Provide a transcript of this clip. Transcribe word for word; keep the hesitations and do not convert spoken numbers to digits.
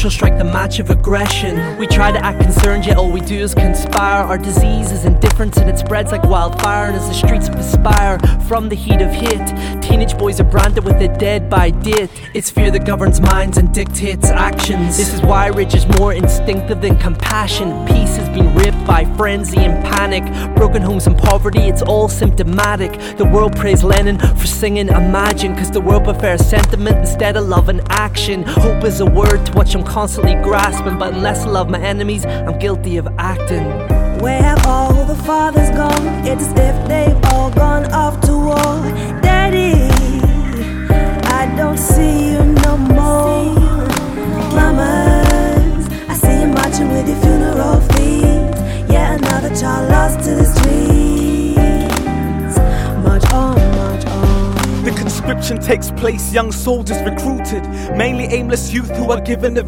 she'll strike the match of aggression. We try to act concerned, yet all we do is conspire. Our disease is indifference and it spreads like wildfire. And as the streets perspire from the heat of hit, teenage boys are branded with the dead by dit. It's fear that governs minds and dictates actions. This is why rage is more instinctive than compassion. Peace has been ripped by frenzy and panic. Broken homes and poverty, it's all symptomatic. The world praised Lenin for singing Imagine, cause the world prefers sentiment instead of love and action. Hope is a word to which I'm constantly grasping, but unless I love my enemies, I'm guilty of acting. Where have all the fathers gone? It's as if they've all gone off to war. Daddy, I don't see you no more. Mamas, I see you marching with your funeral feet. Yet another child lost to the streets. March on, march on. The conscription takes place, young soldiers recruited, mainly aimless youth who are given a